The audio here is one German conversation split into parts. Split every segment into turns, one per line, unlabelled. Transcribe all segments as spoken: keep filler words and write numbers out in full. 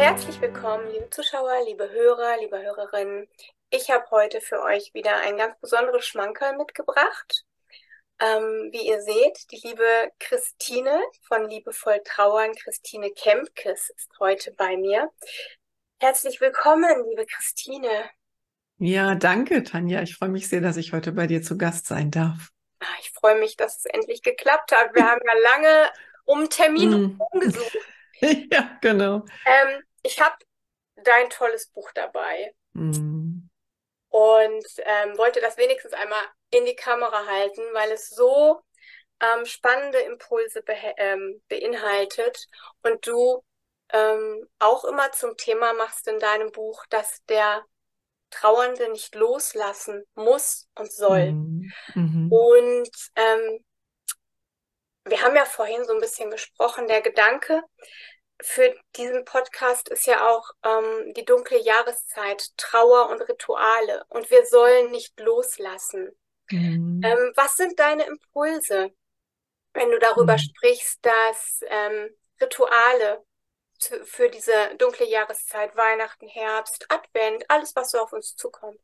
Herzlich willkommen, liebe Zuschauer, liebe Hörer, liebe Hörerinnen. Ich habe heute für euch wieder ein ganz besonderes Schmankerl mitgebracht. Ähm, wie ihr seht, die liebe Christine von Liebevoll Trauern, Christine Kempkes, ist heute bei mir. Herzlich willkommen, liebe Christine.
Ja, danke, Tanja. Ich freue mich sehr, dass ich heute bei dir zu Gast sein darf.
Ah, Ich freue mich, dass es endlich geklappt hat. Wir haben ja lange um einen Termin
Mm.
rumgesucht.
Ja, genau.
Ähm, ich habe dein tolles Buch dabei.
Mm.
Und ähm, wollte das wenigstens einmal in die Kamera halten, weil es so ähm, spannende Impulse behe- ähm, beinhaltet und du ähm, auch immer zum Thema machst in deinem Buch, dass der Trauernde nicht loslassen muss und soll.
Mm. Mhm.
Und ähm, wir haben ja vorhin so ein bisschen gesprochen, der Gedanke für diesen Podcast ist ja auch ähm, die dunkle Jahreszeit, Trauer und Rituale. Und wir sollen nicht loslassen.
Mm.
Ähm, was sind deine Impulse, wenn du darüber
Mm.
sprichst, dass ähm, Rituale zu- für diese dunkle Jahreszeit, Weihnachten, Herbst, Advent, alles, was so auf uns zukommt?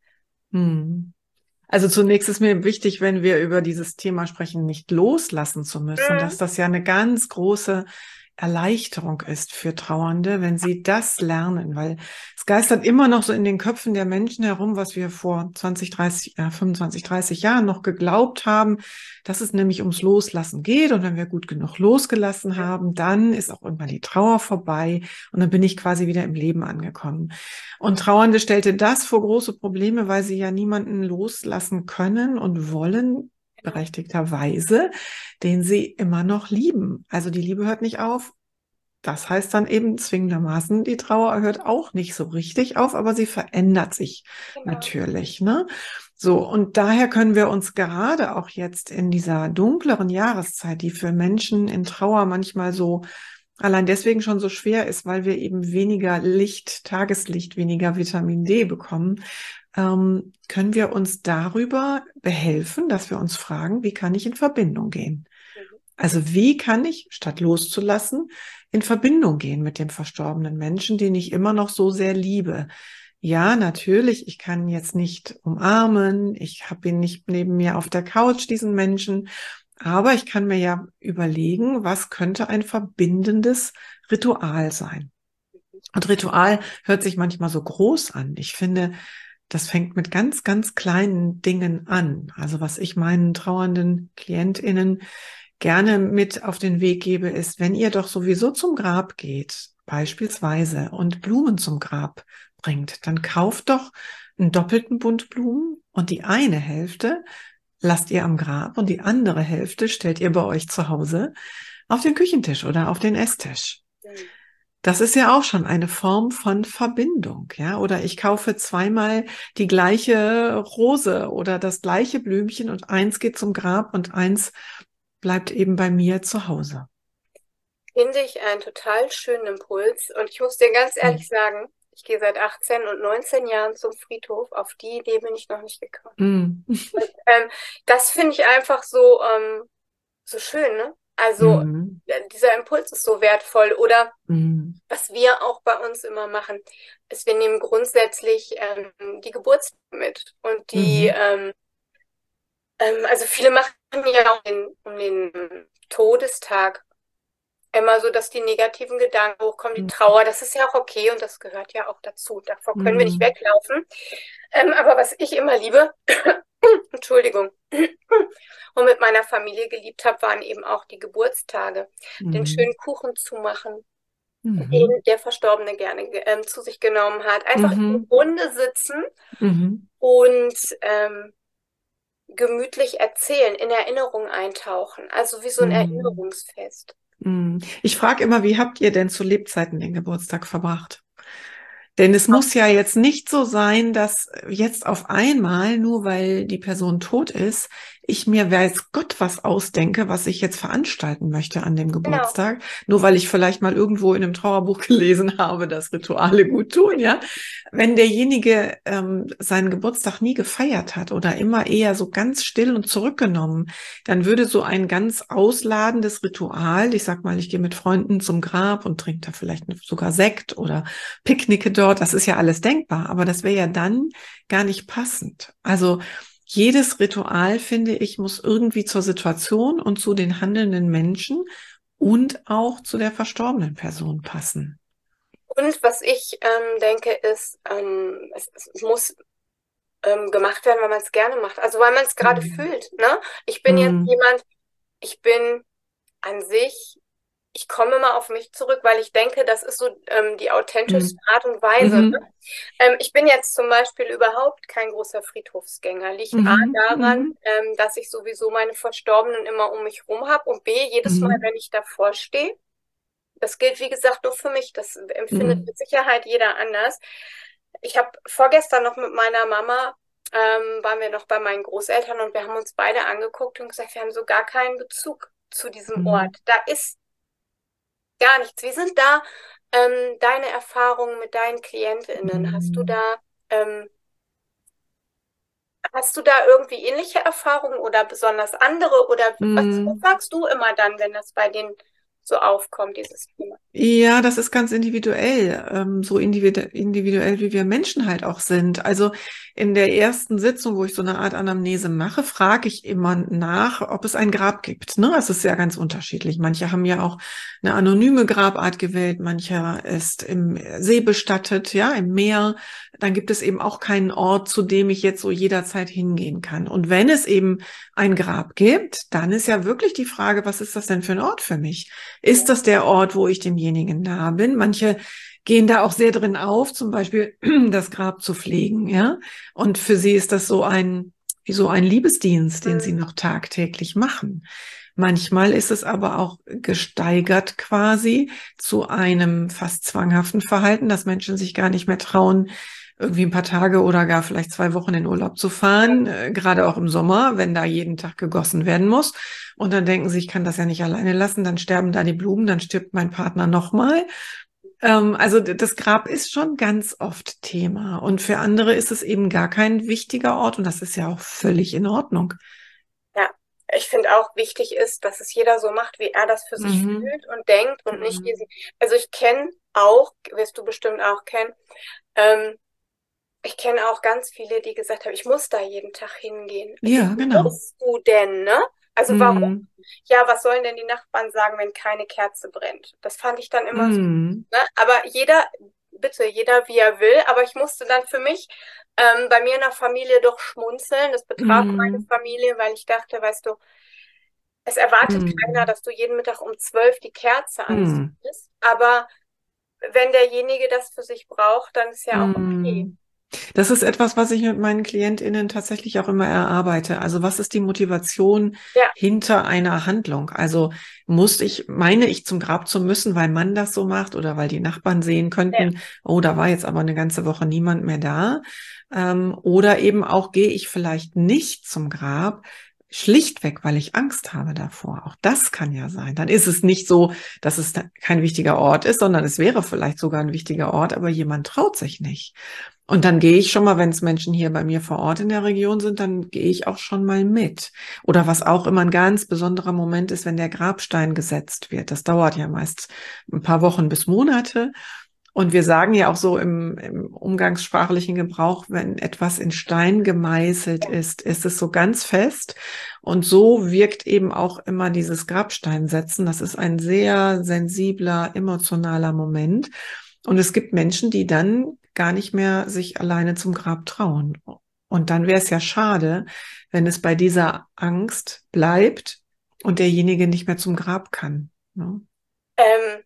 Mm. Also zunächst ist mir wichtig, wenn wir über dieses Thema sprechen, nicht loslassen zu müssen,
Mhm.
dass das ja eine ganz große Erleichterung ist für Trauernde, wenn sie das lernen, weil es geistert immer noch so in den Köpfen der Menschen herum, was wir vor zwanzig, dreißig, äh, fünfundzwanzig, dreißig Jahren noch geglaubt haben, dass es nämlich ums Loslassen geht. Und wenn wir gut genug losgelassen haben, dann ist auch irgendwann die Trauer vorbei und dann bin ich quasi wieder im Leben angekommen. Und Trauernde stellte das vor große Probleme, weil sie ja niemanden loslassen können und wollen,
Genau.
berechtigterweise, den sie immer noch lieben. Also die Liebe hört nicht auf. Das heißt dann eben zwingendermaßen, die Trauer hört auch nicht so richtig auf, aber sie verändert sich
Genau.
natürlich, ne? So, und daher können wir uns gerade auch jetzt in dieser dunkleren Jahreszeit, die für Menschen in Trauer manchmal so allein deswegen schon so schwer ist, weil wir eben weniger Licht, Tageslicht, weniger Vitamin D bekommen, ähm, können wir uns darüber behelfen, dass wir uns fragen, wie kann ich in Verbindung gehen?
Mhm.
Also wie kann ich, statt loszulassen, in Verbindung gehen mit dem verstorbenen Menschen, den ich immer noch so sehr liebe? Ja, natürlich, ich kann ihn jetzt nicht umarmen, ich habe ihn nicht neben mir auf der Couch, diesen Menschen, aber ich kann mir ja überlegen, was könnte ein verbindendes Ritual sein. Und Ritual hört sich manchmal so groß an. Ich finde, das fängt mit ganz, ganz kleinen Dingen an. Also was ich meinen trauernden KlientInnen gerne mit auf den Weg gebe, ist, wenn ihr doch sowieso zum Grab geht, beispielsweise, und Blumen zum Grab bringt, dann kauft doch einen doppelten Bund Blumen und die eine Hälfte lasst ihr am Grab und die andere Hälfte stellt ihr bei euch zu Hause auf den Küchentisch oder auf den Esstisch.
Mhm.
Das ist ja auch schon eine Form von Verbindung, ja. Oder ich kaufe zweimal die gleiche Rose oder das gleiche Blümchen und eins geht zum Grab und eins bleibt eben bei mir zu Hause.
Finde ich einen total schönen Impuls. Und ich muss dir ganz
Hm.
ehrlich sagen, ich gehe seit achtzehn und neunzehn Jahren zum Friedhof. Auf die Idee bin ich noch nicht gekommen.
Hm.
Ähm, Das finde ich einfach so, ähm, so schön, ne? Also
Hm.
äh, dieser Impuls ist so wertvoll. Oder
Hm.
was wir auch bei uns immer machen, ist, wir nehmen grundsätzlich ähm, die Geburtstag mit. Und die,
Mhm.
ähm, ähm, also viele machen ja auch den, um den Todestag immer so, dass die negativen Gedanken hochkommen, die Trauer, das ist ja auch okay und das gehört ja auch dazu. Davor können wir nicht
Hm.
weglaufen. Ähm, aber was ich immer liebe, Entschuldigung, und mit meiner Familie geliebt habe, waren eben auch die Geburtstage, den
Mhm.
schönen Kuchen zu machen,
Mhm.
den der Verstorbene gerne ähm, zu sich genommen hat. Einfach in
Mhm.
Runde sitzen
Mhm.
und ähm, gemütlich erzählen, in Erinnerung eintauchen. Also wie so ein
Mhm.
Erinnerungsfest.
Mhm. Ich frage immer, wie habt ihr denn zu Lebzeiten den Geburtstag verbracht? Denn es muss ja jetzt nicht so sein, dass jetzt auf einmal, nur weil die Person tot ist, ich mir weiß Gott was ausdenke, was ich jetzt veranstalten möchte an dem
Genau.
Geburtstag, nur weil ich vielleicht mal irgendwo in einem Trauerbuch gelesen habe, dass Rituale gut tun, ja. Wenn derjenige ähm, seinen Geburtstag nie gefeiert hat oder immer eher so ganz still und zurückgenommen, dann würde so ein ganz ausladendes Ritual, ich sag mal, ich gehe mit Freunden zum Grab und trinke da vielleicht sogar Sekt oder picknicke dort, das ist ja alles denkbar, aber das wäre ja dann gar nicht passend. Also jedes Ritual, finde ich, muss irgendwie zur Situation und zu den handelnden Menschen und auch zu der verstorbenen Person passen.
Und was ich ähm, denke, ist, ähm, es, es muss ähm, gemacht werden, weil man es gerne macht. Also weil man es gerade
Mhm.
fühlt, ne? Ich bin jetzt
Mhm.
jemand, ich bin an sich, ich komme mal auf mich zurück, weil ich denke, das ist so ähm, die authentischste Art und Weise. Ne?
Mhm.
Ähm, ich bin jetzt zum Beispiel überhaupt kein großer Friedhofsgänger. Liegt A
Mhm.
daran,
Mhm.
ähm, dass ich sowieso meine Verstorbenen immer um mich rum habe und B, jedes Mal,
Mhm.
wenn ich davor stehe, das gilt, wie gesagt, nur für mich. Das empfindet
Mhm.
mit Sicherheit jeder anders. Ich habe vorgestern noch mit meiner Mama, ähm, waren wir noch bei meinen Großeltern und wir haben uns beide angeguckt und gesagt, wir haben so gar keinen Bezug zu diesem
Mhm.
Ort. Da ist gar nichts. Wie sind da ähm, deine Erfahrungen mit deinen KlientInnen? Hast du
Mhm.
da, ähm, hast du da irgendwie ähnliche Erfahrungen oder besonders andere? Oder was, was
Mhm.
sagst du immer dann, wenn das bei denen so aufkommt, dieses Thema?
Ja, das ist ganz individuell, ähm, so individu individuell, wie wir Menschen halt auch sind. Also in der ersten Sitzung, wo ich so eine Art Anamnese mache, frage ich immer nach, ob es ein Grab gibt. Ne? Es ist ja ganz unterschiedlich. Manche haben ja auch eine anonyme Grabart gewählt, mancher ist im See bestattet, ja, im Meer. Dann gibt es eben auch keinen Ort, zu dem ich jetzt so jederzeit hingehen kann. Und wenn es eben ein Grab gibt, dann ist ja wirklich die Frage, was ist das denn für ein Ort für mich? Ist das der Ort, wo ich demjenigen nah bin? Manche gehen da auch sehr drin auf, zum Beispiel das Grab zu pflegen, ja. Und für sie ist das so ein, wie so ein Liebesdienst, den sie
Mhm.
noch tagtäglich machen. Manchmal ist es aber auch gesteigert quasi zu einem fast zwanghaften Verhalten, dass Menschen sich gar nicht mehr trauen, irgendwie ein paar Tage oder gar vielleicht zwei Wochen in Urlaub zu fahren, äh, gerade auch im Sommer, wenn da jeden Tag gegossen werden muss. Und dann denken sie, ich kann das ja nicht alleine lassen, dann sterben da die Blumen, dann stirbt mein Partner nochmal. Ähm, also das Grab ist schon ganz oft Thema. Und für andere ist es eben gar kein wichtiger Ort und das ist ja auch völlig in Ordnung.
Ja, ich finde auch wichtig ist, dass es jeder so macht, wie er das für sich
Mhm.
fühlt und denkt und nicht
Mhm.
diesen. Also ich kenne auch, wirst du bestimmt auch kennen, ähm, ich kenne auch ganz viele, die gesagt haben, ich muss da jeden Tag hingehen. Wie
Ja, genau.
musst du denn, ne? Also warum?
Mhm.
Ja, was sollen denn die Nachbarn sagen, wenn keine Kerze brennt? Das fand ich dann immer so,
Mhm.
ne? Aber jeder, bitte, jeder wie er will, aber ich musste dann für mich ähm, bei mir in der Familie doch schmunzeln. Das betraf meine
Mhm.
Familie, weil ich dachte, weißt du, es erwartet keiner,
Mhm.
dass du jeden Mittag um zwölf die Kerze
Mhm.
anzündest. Aber wenn derjenige das für sich braucht, dann ist ja auch okay.
Mhm. Das ist etwas, was ich mit meinen KlientInnen tatsächlich auch immer erarbeite. Also was ist die Motivation
Ja,
hinter einer Handlung? Also muss ich, meine ich zum Grab zu müssen, weil man das so macht oder weil die Nachbarn sehen
ja,
könnten, oh, da war jetzt aber eine ganze Woche niemand mehr da. Ähm, oder eben auch gehe ich vielleicht nicht zum Grab, schlichtweg, weil ich Angst habe davor. Auch das kann ja sein. Dann ist es nicht so, dass es kein wichtiger Ort ist, sondern es wäre vielleicht sogar ein wichtiger Ort, aber jemand traut sich nicht. Und dann gehe ich schon mal, wenn es Menschen hier bei mir vor Ort in der Region sind, dann gehe ich auch schon mal mit. Oder was auch immer ein ganz besonderer Moment ist, wenn der Grabstein gesetzt wird. Das dauert ja meist ein paar Wochen bis Monate. Und wir sagen ja auch so im, im umgangssprachlichen Gebrauch, wenn etwas in Stein gemeißelt ist, ist es so ganz fest. Und so wirkt eben auch immer dieses Grabsteinsetzen. Das ist ein sehr sensibler, emotionaler Moment. Und es gibt Menschen, die dann gar nicht mehr sich alleine zum Grab trauen. Und dann wäre es ja schade, wenn es bei dieser Angst bleibt und derjenige nicht mehr zum Grab kann. Ne?
Ähm,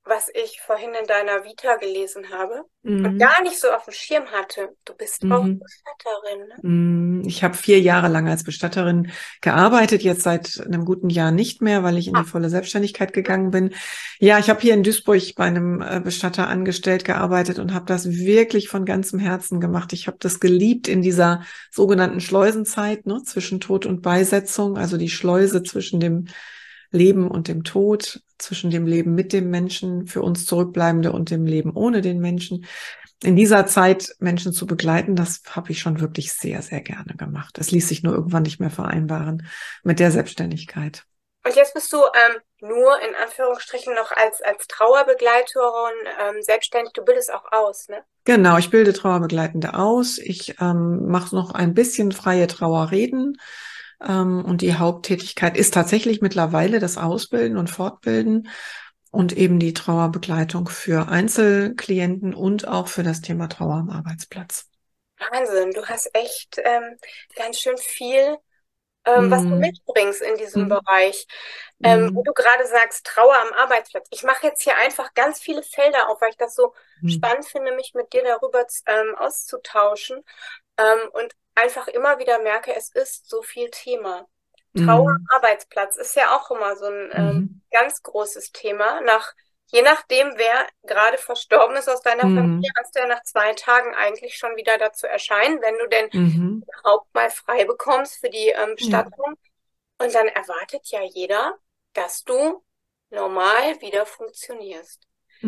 was ich vorhin in deiner Vita gelesen habe und
Mhm.
gar nicht so auf dem Schirm hatte. Du bist auch
Mhm.
Bestatterin, ne?
Mm, Ich habe vier Jahre lang als Bestatterin gearbeitet, jetzt seit einem guten Jahr nicht mehr, weil ich in die
Ah,
volle Selbstständigkeit gegangen bin. Ja, ich habe hier in Duisburg bei einem äh, Bestatter angestellt gearbeitet und habe das wirklich von ganzem Herzen gemacht. Ich habe das geliebt in dieser sogenannten Schleusenzeit, ne, zwischen Tod und Beisetzung, also die Schleuse zwischen dem Leben und dem Tod, zwischen dem Leben mit dem Menschen, für uns Zurückbleibende, und dem Leben ohne den Menschen. In dieser Zeit Menschen zu begleiten, das habe ich schon wirklich sehr, sehr gerne gemacht. Es ließ sich nur irgendwann nicht mehr vereinbaren mit der Selbstständigkeit.
und jetzt bist du ähm, nur in Anführungsstrichen noch als, als Trauerbegleiterin ähm, selbstständig. Du bildest auch aus, ne?
Genau, ich bilde Trauerbegleitende aus. Ich ähm, mache noch ein bisschen freie Trauerreden. Ähm, und die Haupttätigkeit ist tatsächlich mittlerweile das Ausbilden und Fortbilden und eben die Trauerbegleitung für Einzelklienten und auch für das Thema Trauer am Arbeitsplatz.
Wahnsinn, du hast echt ähm, ganz schön viel, ähm, was du
Mm,
mitbringst in diesem
mm,
Bereich. Ähm, wo
mm,
du gerade sagst, Trauer am Arbeitsplatz. Ich mache jetzt hier einfach ganz viele Felder auf, weil ich das so
mm,
spannend finde, mich mit dir darüber ähm, auszutauschen. Ähm, und einfach immer wieder merke, es ist so viel Thema. Trauer
mm,
am Arbeitsplatz ist ja auch immer so ein ähm,
mhm,
ganz großes Thema. Nach, je nachdem, wer gerade verstorben ist aus deiner Familie,
mm,
hast du ja nach zwei Tagen eigentlich schon wieder dazu erscheinen, wenn du denn
mhm.
überhaupt mal frei bekommst für die ähm,
Ja.
Bestattung. Und dann erwartet ja jeder, dass du normal wieder funktionierst.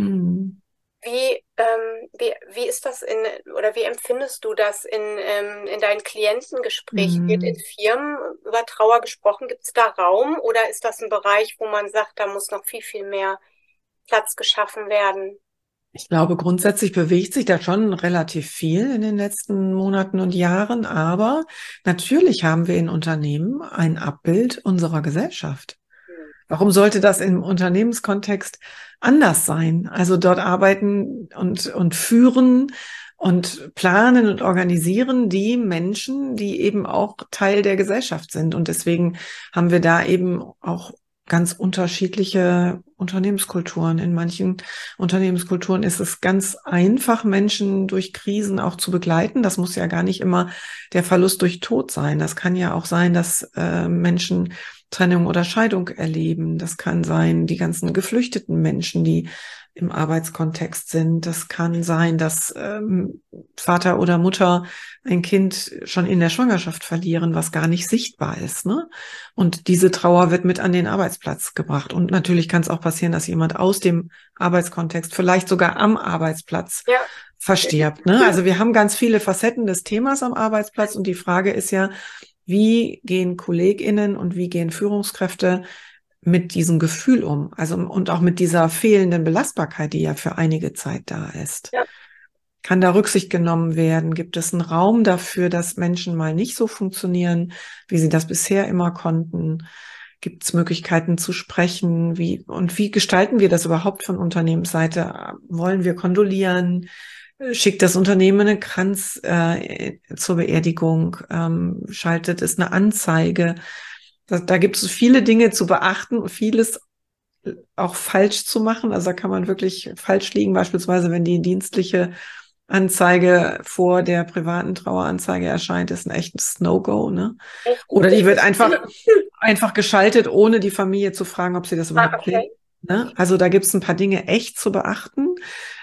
Mm,
Wie, ähm, wie, wie ist das in, oder wie empfindest du das in, ähm, in deinen Klientengesprächen? Wird in
mm.
Firmen über Trauer gesprochen? Gibt es da Raum oder ist das ein Bereich, wo man sagt, da muss noch viel, viel mehr Platz geschaffen werden?
Ich glaube, grundsätzlich bewegt sich da schon relativ viel in den letzten Monaten und Jahren, aber natürlich haben wir in Unternehmen ein Abbild unserer Gesellschaft.
Hm.
Warum sollte das im Unternehmenskontext anders sein? Also dort arbeiten und, und führen und planen und organisieren die Menschen, die eben auch Teil der Gesellschaft sind. Und deswegen haben wir da eben auch ganz unterschiedliche Unternehmenskulturen. In manchen Unternehmenskulturen ist es ganz einfach, Menschen durch Krisen auch zu begleiten. Das muss ja gar nicht immer der Verlust durch Tod sein. Das kann ja auch sein, dass äh, Menschen Trennung oder Scheidung erleben. Das kann sein, die ganzen geflüchteten Menschen, die im Arbeitskontext sind. Das kann sein, dass ähm, Vater oder Mutter ein Kind schon in der Schwangerschaft verlieren, was gar nicht sichtbar ist, ne? Und diese Trauer wird mit an den Arbeitsplatz gebracht. Und natürlich kann es auch passieren, dass jemand aus dem Arbeitskontext, vielleicht sogar am Arbeitsplatz,
Ja,
verstirbt, ne? Also wir haben ganz viele Facetten des Themas am Arbeitsplatz und die Frage ist ja, wie gehen KollegInnen und wie gehen Führungskräfte mit diesem Gefühl um? Also, und auch mit dieser fehlenden Belastbarkeit, die ja für einige Zeit da ist.
ja.
Kann da Rücksicht genommen werden? Gibt es einen Raum dafür, dass Menschen mal nicht so funktionieren, wie sie das bisher immer konnten? Gibt es Möglichkeiten zu sprechen? Wie, und wie gestalten wir das überhaupt von Unternehmensseite? Wollen wir kondolieren? Schickt das Unternehmen einen Kranz äh, zur Beerdigung? Ähm, schaltet es eine Anzeige? Da, da gibt es viele Dinge zu beachten und vieles auch falsch zu machen. Also da kann man wirklich falsch liegen, beispielsweise wenn die dienstliche Anzeige vor der privaten Traueranzeige erscheint, ist ein echtes No-Go, ne?
Echt?
Oder die wird
Wirklich?
einfach, einfach geschaltet, ohne die Familie zu fragen, ob sie das
Ah,
überhaupt will.
okay.
Ne? Also da gibt es ein paar Dinge echt zu beachten.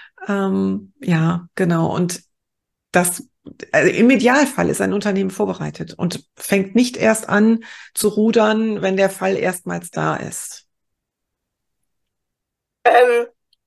Ähm, ja, genau. Und das, also im Idealfall ist ein Unternehmen vorbereitet und fängt nicht erst an zu rudern, wenn der Fall erstmals da ist.
Ähm,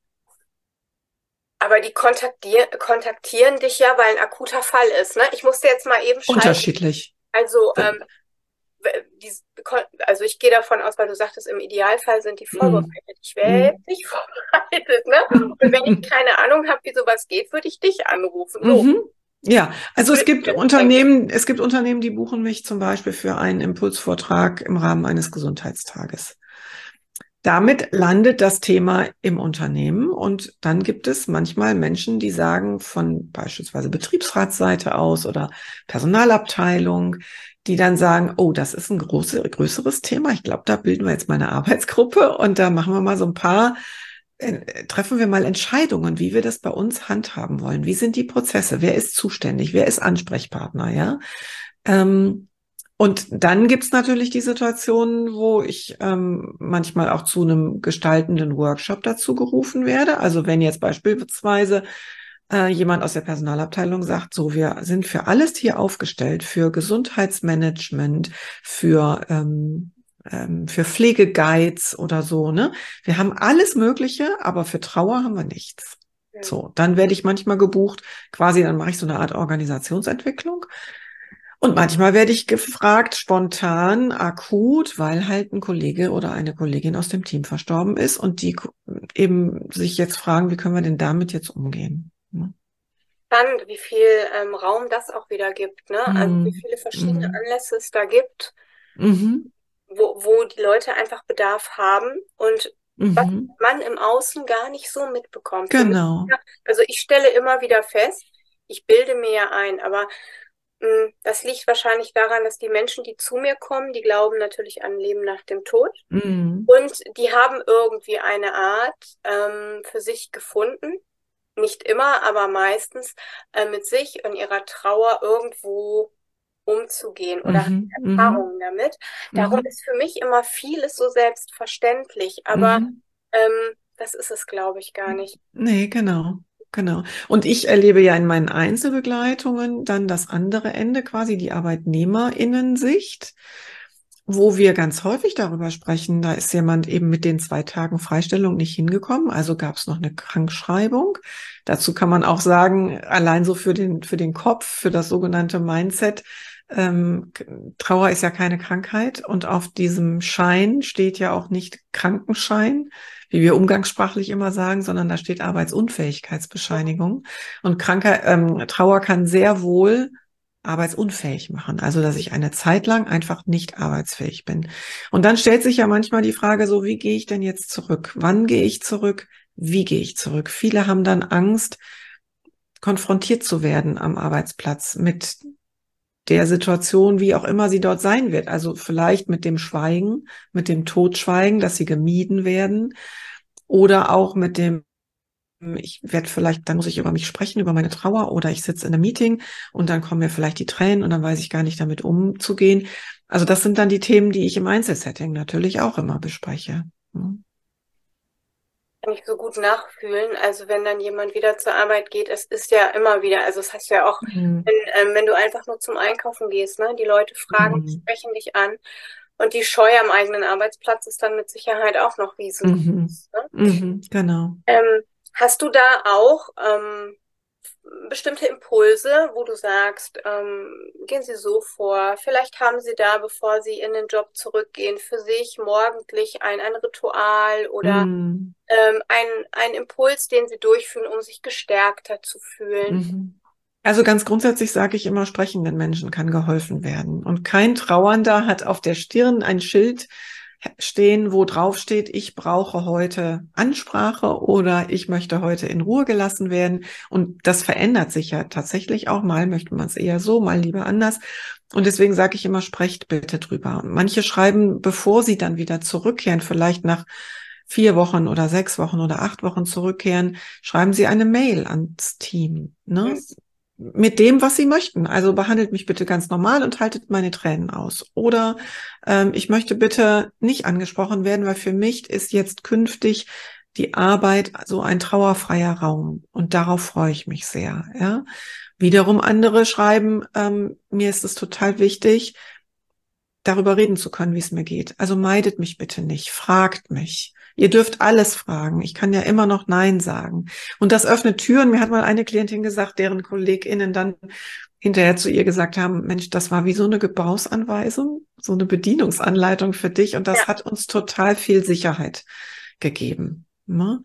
aber die kontaktier kontaktieren dich ja, weil ein akuter Fall ist, ne? Ich musste jetzt mal eben schalten.
Unterschiedlich.
Also, ähm, die, also ich gehe davon aus, weil du sagtest, im Idealfall sind die
Mm,
vorbereitet. Ich wäre
mm.
jetzt nicht vorbereitet, ne? Und wenn ich keine Ahnung habe, wie sowas geht, würde ich dich anrufen. So,
Mhm. Ja, also es
würde ich
gibt
jetzt denken.
Unternehmen, es gibt Unternehmen, die buchen mich zum Beispiel für einen Impulsvortrag im Rahmen eines Gesundheitstages. Damit landet das Thema im Unternehmen und dann gibt es manchmal Menschen, die sagen von beispielsweise Betriebsratsseite aus oder Personalabteilung, die dann sagen, oh, das ist ein große, größeres Thema. Ich glaube, da bilden wir jetzt mal eine Arbeitsgruppe und da machen wir mal so ein paar äh, treffen wir mal Entscheidungen, wie wir das bei uns handhaben wollen. Wie sind die Prozesse? Wer ist zuständig? Wer ist Ansprechpartner? Ja. Ähm, und dann gibt's natürlich die Situationen, wo ich ähm, manchmal auch zu einem gestaltenden Workshop dazu gerufen werde. Also wenn jetzt beispielsweise äh, jemand aus der Personalabteilung sagt, so, wir sind für alles hier aufgestellt, für Gesundheitsmanagement, für ähm, ähm, für Pflegeguides oder so, ne? Wir haben alles Mögliche, aber für Trauer haben wir nichts.
Mhm.
So, dann werde ich manchmal gebucht, quasi, dann mache ich so eine Art Organisationsentwicklung. Und manchmal werde ich gefragt, spontan, akut, weil halt ein Kollege oder eine Kollegin aus dem Team verstorben ist und die eben sich jetzt fragen, wie können wir denn damit jetzt umgehen? Ne?
Spannend, wie viel ähm, Raum das auch wieder gibt, ne? Also wie
Mhm.
viele verschiedene
Mhm.
Anlässe es da gibt,
Mhm.
wo, wo die Leute einfach Bedarf haben und was
Mhm.
man im Außen gar nicht so mitbekommt. Für mich,
Genau.
ja, also ich stelle immer wieder fest, ich bilde mir ja ein, aber mh, das liegt wahrscheinlich daran, dass die Menschen, die zu mir kommen, die glauben natürlich an Leben nach dem Tod
Mhm.
und die haben irgendwie eine Art ähm, für sich gefunden, nicht immer, aber meistens äh, mit sich und ihrer Trauer irgendwo umzugehen oder haben
Mhm. Mhm.
Erfahrungen damit. Darum
Mhm.
ist für mich immer vieles so selbstverständlich, aber
Mhm.
ähm, das ist es, glaube ich, gar nicht.
Nee, genau, genau. Und ich erlebe ja in meinen Einzelbegleitungen dann das andere Ende, quasi die ArbeitnehmerInnen-Sicht, wo wir ganz häufig darüber sprechen, da ist jemand eben mit den zwei Tagen Freistellung nicht hingekommen, also gab es noch eine Krankschreibung. Dazu kann man auch sagen, allein so für den, für den Kopf, für das sogenannte Mindset, ähm, Trauer ist ja keine Krankheit und auf diesem Schein steht ja auch nicht Krankenschein, wie wir umgangssprachlich immer sagen, sondern da steht Arbeitsunfähigkeitsbescheinigung. Und Kranker, ähm, Trauer kann sehr wohl arbeitsunfähig machen. Also, dass ich eine Zeit lang einfach nicht arbeitsfähig bin. Und dann stellt sich ja manchmal die Frage so, wie gehe ich denn jetzt zurück? Wann gehe ich zurück? Wie gehe ich zurück? Viele haben dann Angst, konfrontiert zu werden am Arbeitsplatz mit der Situation, wie auch immer sie dort sein wird. Also vielleicht mit dem Schweigen, mit dem Totschweigen, dass sie gemieden werden oder auch mit dem ich werde vielleicht, dann muss ich über mich sprechen, über meine Trauer oder ich sitze in einem Meeting und dann kommen mir vielleicht die Tränen und dann weiß ich gar nicht damit umzugehen. Also das sind dann die Themen, die ich im Einzelsetting natürlich auch immer bespreche. Hm.
Kann ich so gut nachfühlen. Also wenn dann jemand wieder zur Arbeit geht, es ist ja immer wieder, also das hast du ja auch,
Mhm.
wenn, ähm, wenn du einfach nur zum Einkaufen gehst, ne? Die Leute fragen,
Mhm.
sprechen dich an und die Scheu am eigenen Arbeitsplatz ist dann mit Sicherheit auch noch
Mhm.
riesengroß, ne?
Mhm. Genau.
Ähm, hast du da auch ähm, bestimmte Impulse, wo du sagst, ähm, gehen Sie so vor, vielleicht haben Sie da, bevor Sie in den Job zurückgehen, für sich morgendlich ein, ein Ritual oder
Mhm.
ähm, ein, ein Impuls, den Sie durchführen, um sich gestärkter zu fühlen?
Mhm. Also ganz grundsätzlich sage ich immer, sprechenden Menschen kann geholfen werden. Und kein Trauernder hat auf der Stirn ein Schild stehen, wo drauf steht, ich brauche heute Ansprache oder ich möchte heute in Ruhe gelassen werden. Und das verändert sich ja tatsächlich auch. Mal möchte man es eher so, mal lieber anders. Und deswegen sage ich immer, sprecht bitte drüber. Und manche schreiben, bevor sie dann wieder zurückkehren, vielleicht nach vier Wochen oder sechs Wochen oder acht Wochen zurückkehren, schreiben sie eine Mail ans Team, ne?
Mhm.
Mit dem, was sie möchten. Also behandelt mich bitte ganz normal und haltet meine Tränen aus. Oder ähm, ich möchte bitte nicht angesprochen werden, weil für mich ist jetzt künftig die Arbeit so ein trauerfreier Raum. Und darauf freue ich mich sehr. Ja. Wiederum andere schreiben, ähm, mir ist es total wichtig, darüber reden zu können, wie es mir geht. Also meidet mich bitte nicht, fragt mich. Ihr dürft alles fragen. Ich kann ja immer noch Nein sagen. Und das öffnet Türen. Mir hat mal eine Klientin gesagt, deren KollegInnen dann hinterher zu ihr gesagt haben, Mensch, das war wie so eine Gebrauchsanweisung, so eine Bedienungsanleitung für dich. Und
Ja,
das hat uns total viel Sicherheit gegeben. Ne?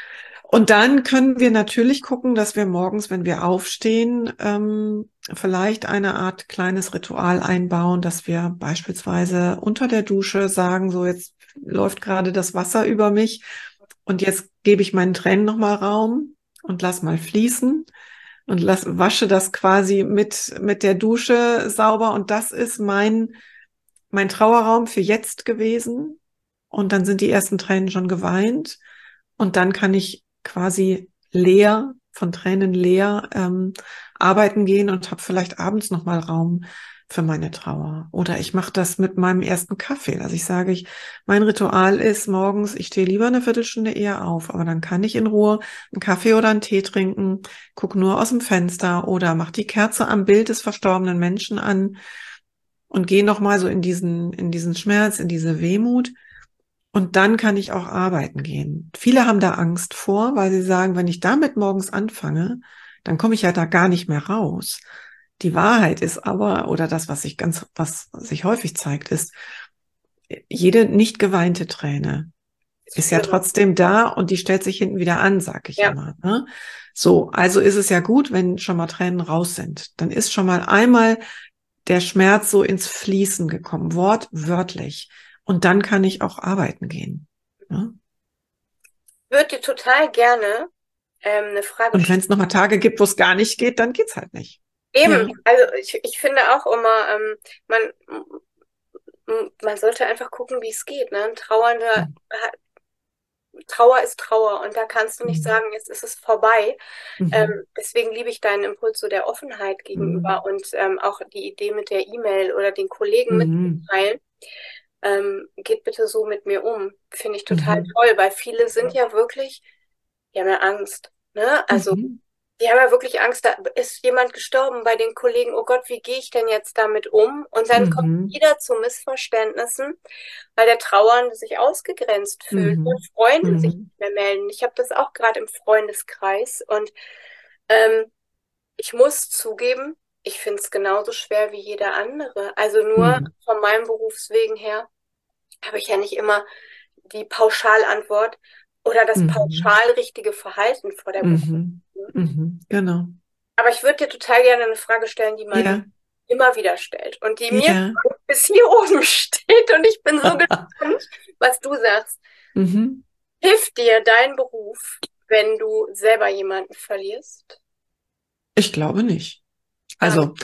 Und dann können wir natürlich gucken, dass wir morgens, wenn wir aufstehen, ähm, vielleicht eine Art kleines Ritual einbauen, dass wir beispielsweise unter der Dusche sagen, so jetzt läuft gerade das Wasser über mich und jetzt gebe ich meinen Tränen nochmal Raum und lass mal fließen und lass, wasche das quasi mit, mit der Dusche sauber und das ist mein, mein Trauerraum für jetzt gewesen und dann sind die ersten Tränen schon geweint. Und dann kann ich quasi leer, von Tränen leer ähm, arbeiten gehen und habe vielleicht abends nochmal Raum für meine Trauer. Oder ich mache das mit meinem ersten Kaffee. Also ich sage, ich, mein Ritual ist morgens, ich stehe lieber eine Viertelstunde eher auf, aber dann kann ich in Ruhe einen Kaffee oder einen Tee trinken, gucke nur aus dem Fenster oder mache die Kerze am Bild des verstorbenen Menschen an und gehe nochmal so in diesen, in diesen Schmerz, in diese Wehmut. Und dann kann ich auch arbeiten gehen. Viele haben da Angst vor, weil sie sagen, wenn ich damit morgens anfange, dann komme ich ja da gar nicht mehr raus. Die Wahrheit ist aber, oder das, was sich ganz, was sich häufig zeigt, ist, jede nicht geweinte Träne ist ja trotzdem da und die stellt sich hinten wieder an, sag ich
Ja.
immer. Ne? So, also ist es ja gut, wenn schon mal Tränen raus sind. Dann ist schon mal einmal der Schmerz so ins Fließen gekommen, wortwörtlich. Und dann kann ich auch arbeiten gehen. Ne?
Ich würde dir total gerne ähm, eine Frage
Und
stellen.
wenn es nochmal Tage gibt, wo es gar nicht geht, dann geht's halt nicht.
Eben,
Ja.
also ich, ich finde auch immer, ähm, man, m- man sollte einfach gucken, wie es geht. Ne? Ein Trauernder, hat- Trauer ist Trauer und da kannst du nicht
Mhm.
sagen, jetzt ist es vorbei. Ähm,
Mhm.
deswegen liebe ich deinen Impuls so der Offenheit gegenüber
Mhm.
und ähm, auch die Idee mit der E-Mail oder den Kollegen
Mhm.
mitzuteilen. Ähm, geht bitte so mit mir um. Finde ich total
Mhm.
toll, weil viele sind ja wirklich, die haben ja Angst. Ne? Also
Mhm.
die haben ja wirklich Angst, da ist jemand gestorben bei den Kollegen, oh Gott, wie gehe ich denn jetzt damit um? Und dann kommt
Mhm.
wieder zu Missverständnissen, weil der Trauernde sich ausgegrenzt fühlt und
Mhm.
Freunde sich
Mhm.
nicht mehr melden. Ich habe das auch gerade im Freundeskreis und ähm, ich muss zugeben, ich finde es genauso schwer wie jeder andere. Also nur
Mhm.
von meinem Berufswegen her habe ich ja nicht immer die Pauschalantwort oder das
Mhm.
pauschal richtige Verhalten vor der Berufung.
Mhm. Mhm. Genau.
Aber ich würde dir total gerne eine Frage stellen, die man
Ja.
immer wieder stellt und die mir
Ja.
bis hier oben steht und ich bin so gespannt, was du sagst.
Mhm.
Hilft dir dein Beruf, wenn du selber jemanden verlierst?
Ich glaube nicht.
Ah,
Also,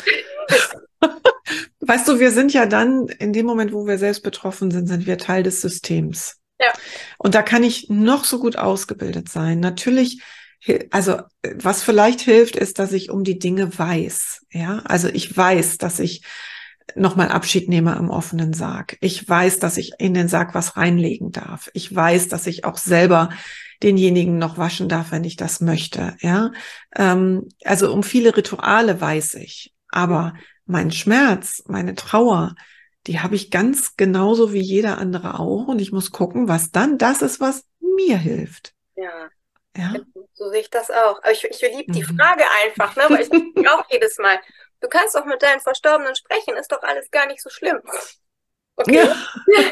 weißt du, wir sind ja dann, in dem Moment, wo wir selbst betroffen sind, sind wir Teil des Systems.
ja.
Und da kann ich noch so gut ausgebildet sein. Natürlich, hi- also was vielleicht hilft, ist, dass ich um die Dinge weiß. Ja, also ich weiß, dass ich nochmal Abschied nehme am offenen Sarg. Ich weiß, dass ich in den Sarg was reinlegen darf. Ich weiß, dass ich auch selber denjenigen noch waschen darf, wenn ich das möchte. Ja, ähm, also um viele Rituale weiß ich. Aber mein Schmerz, meine Trauer, die habe ich ganz genauso wie jeder andere auch. Und ich muss gucken, was dann das ist, was mir hilft.
Ja,
Ja.
genau. So sehe ich das auch. Aber ich, ich liebe die
Mhm.
Frage einfach, ne? Weil ich denke auch jedes Mal, du kannst doch mit deinen Verstorbenen sprechen, ist doch alles gar nicht so schlimm. Okay.
Ja.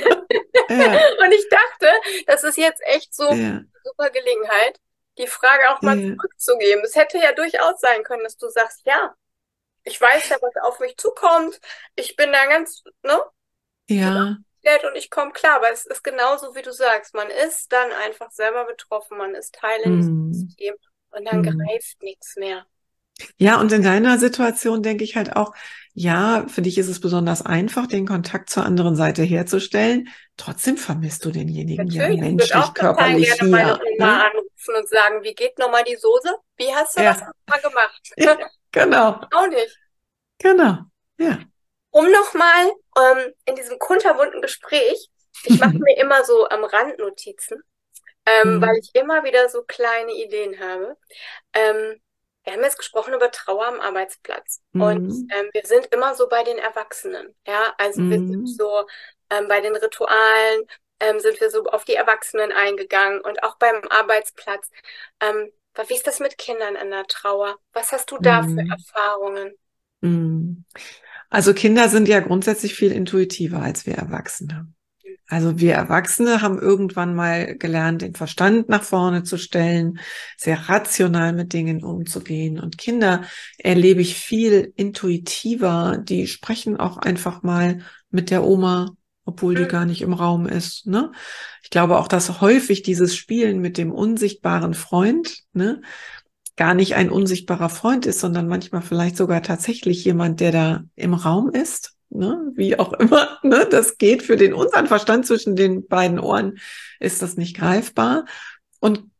Ja.
Und ich dachte, das ist jetzt echt so eine
Ja.
super Gelegenheit, die Frage auch mal
Ja.
zurückzugeben. Es hätte ja durchaus sein können, dass du sagst, ja, ich weiß ja, was auf mich zukommt. Ich bin da ganz, ne, gut
Ja.
aufgestellt und ich komme klar. Aber es ist genauso, wie du sagst. Man ist dann einfach selber betroffen. Man ist Teil in diesem
Mhm.
System und dann
Mhm.
greift nichts mehr.
Ja, und in deiner Situation denke ich halt auch, ja, für dich ist es besonders einfach, den Kontakt zur anderen Seite herzustellen. Trotzdem vermisst du denjenigen ja
Natürlich, ich würde auch
menschlich,
total
körperlich
gerne meine
hier,
Oma
ne?
anrufen und sagen, wie geht nochmal die Soße? Wie hast du das
Ja,
nochmal gemacht?
ja, genau,
Auch nicht.
genau, ja.
Um nochmal ähm, in diesem kunterbunten Gespräch, ich mache mir immer so am Rand Notizen, ähm, weil
Mhm.
ich immer wieder so kleine Ideen habe. Ähm, wir haben jetzt gesprochen über Trauer am Arbeitsplatz und
Mhm.
ähm, wir sind immer so bei den Erwachsenen, ja, also wir sind
Mhm.
so ähm, bei den Ritualen, ähm, sind wir so auf die Erwachsenen eingegangen und auch beim Arbeitsplatz. Ähm, aber wie ist das mit Kindern an der Trauer? Was hast du da für
Mhm.
Erfahrungen?
Mhm. Also Kinder sind ja grundsätzlich viel intuitiver als wir Erwachsene. Also wir Erwachsene haben irgendwann mal gelernt, den Verstand nach vorne zu stellen, sehr rational mit Dingen umzugehen. Und Kinder erlebe ich viel intuitiver. Die sprechen auch einfach mal mit der Oma, obwohl die gar nicht im Raum ist. Ne? Ich glaube auch, dass häufig dieses Spielen mit dem unsichtbaren Freund, ne, gar nicht ein unsichtbarer Freund ist, sondern manchmal vielleicht sogar tatsächlich jemand, der da im Raum ist, ne? Wie auch immer, ne? Das geht für den unseren Verstand zwischen den beiden Ohren, ist das nicht greifbar. Und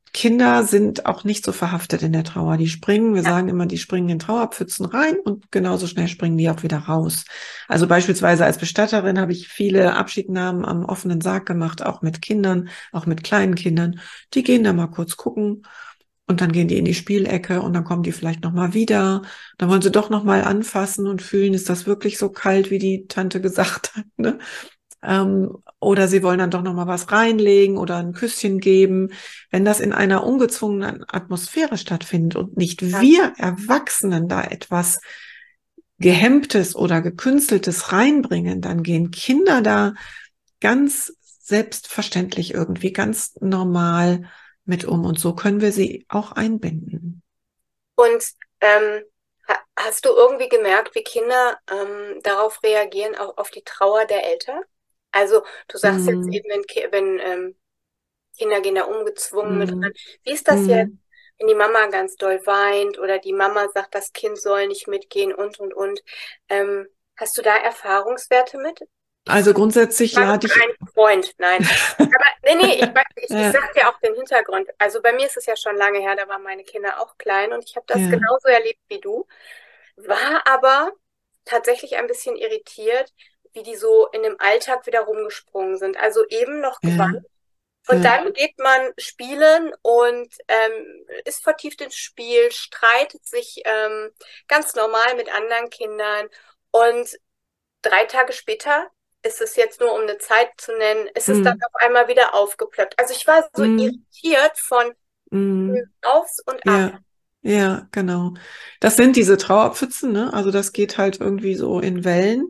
Kinder sind auch nicht so verhaftet in der Trauer. Die springen, wir
Ja.
sagen immer, die springen in Trauerpfützen rein und genauso schnell springen die auch wieder raus. Also beispielsweise als Bestatterin habe ich viele Abschiednahmen am offenen Sarg gemacht, auch mit Kindern, auch mit kleinen Kindern. Die gehen da mal kurz gucken und dann gehen die in die Spielecke und dann kommen die vielleicht nochmal wieder. Dann wollen sie doch nochmal anfassen und fühlen, ist das wirklich so kalt, wie die Tante gesagt hat, ne? Ähm, oder sie wollen dann doch noch mal was reinlegen oder ein Küsschen geben. Wenn das in einer ungezwungenen Atmosphäre stattfindet und nicht
Ja.
wir Erwachsenen da etwas Gehemmtes oder Gekünsteltes reinbringen, dann gehen Kinder da ganz selbstverständlich irgendwie ganz normal mit um. Und so können wir sie auch einbinden.
Und ähm, ha- hast du irgendwie gemerkt, wie Kinder ähm, darauf reagieren, auch auf die Trauer der Eltern? Also du sagst jetzt
Mm,
eben, wenn, Ki- wenn ähm, Kinder gehen da ungezwungen mit
mm,
rein. Wie ist das jetzt,
mm.
wenn die Mama ganz doll weint oder die Mama sagt, das Kind soll nicht mitgehen und, und, und. Ähm, hast du da Erfahrungswerte mit? Ich
Also grundsätzlich
war
lade ich.
kein Freund, nein. Aber nee, nee, ich, weiß- ich, ich
Ja,
sag dir auch den Hintergrund. Also bei mir ist es ja schon lange her, da waren meine Kinder auch klein und ich habe das
ja.
genauso erlebt wie du, war aber tatsächlich ein bisschen irritiert, wie die so in dem Alltag wieder rumgesprungen sind. Also eben noch geweint
Ja,
und
ja.
dann geht man spielen und ähm, ist vertieft ins Spiel, streitet sich ähm, ganz normal mit anderen Kindern und drei Tage später ist es jetzt nur, um eine Zeit zu nennen, ist es dann
Mm,
auf einmal wieder aufgeploppt. Also ich war so
mm,
irritiert von
mm.
Aufs und Ab.
Ja, ja, genau. Das sind diese Trauerpfützen, ne? Also das geht halt irgendwie so in Wellen.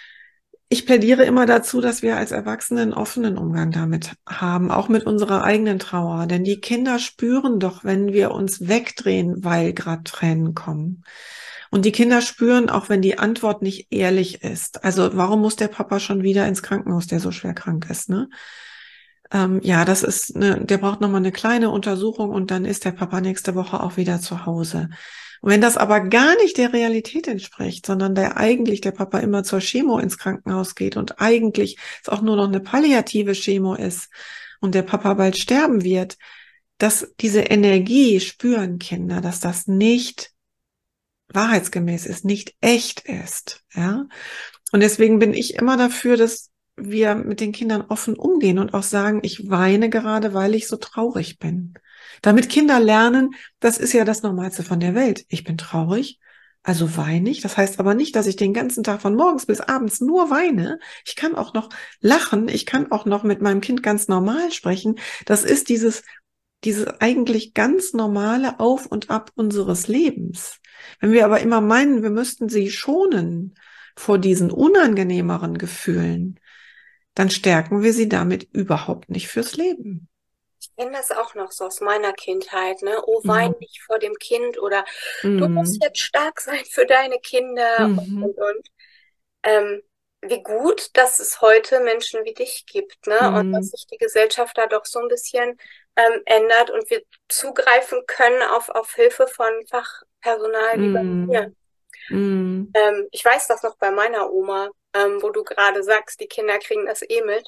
Ich plädiere immer dazu, dass wir als Erwachsene einen offenen Umgang damit haben, auch mit unserer eigenen Trauer. Denn die Kinder spüren doch, wenn wir uns wegdrehen, weil gerade Tränen kommen. Und die Kinder spüren auch, wenn die Antwort nicht ehrlich ist. Also warum muss der Papa schon wieder ins Krankenhaus, der so schwer krank ist, ne? Ähm, ja, das ist eine, der braucht nochmal eine kleine Untersuchung und dann ist der Papa nächste Woche auch wieder zu Hause. Und wenn das aber gar nicht der Realität entspricht, sondern der eigentlich der Papa immer zur Chemo ins Krankenhaus geht und eigentlich es auch nur noch eine palliative Chemo ist und der Papa bald sterben wird, dass diese Energie spüren Kinder, dass das nicht wahrheitsgemäß ist, nicht echt ist, ja. Und deswegen bin ich immer dafür, dass wir mit den Kindern offen umgehen und auch sagen, ich weine gerade, weil ich so traurig bin. Damit Kinder lernen, das ist ja das Normalste von der Welt. Ich bin traurig, also weine ich. Das heißt aber nicht, dass ich den ganzen Tag von morgens bis abends nur weine. Ich kann auch noch lachen. Ich kann auch noch mit meinem Kind ganz normal sprechen. Das ist dieses, dieses eigentlich ganz normale Auf und Ab unseres Lebens. Wenn wir aber immer meinen, wir müssten sie schonen vor diesen unangenehmeren Gefühlen, dann stärken wir sie damit überhaupt nicht fürs Leben.
Ich kenne das auch noch so aus meiner Kindheit, ne? Oh, wein
Mhm.
nicht vor dem Kind oder du musst
Mhm.
jetzt stark sein für deine Kinder und,
Mhm.
und, und. Ähm, wie gut, dass es heute Menschen wie dich gibt, ne? Und dass
Mhm.
sich die Gesellschaft da doch so ein bisschen ähm, ändert und wir zugreifen können auf, auf Hilfe von Fachpersonal wie bei mir.
Mhm. Mhm.
Ähm, ich weiß das noch bei meiner Oma, ähm, wo du gerade sagst, die Kinder kriegen das eh mit.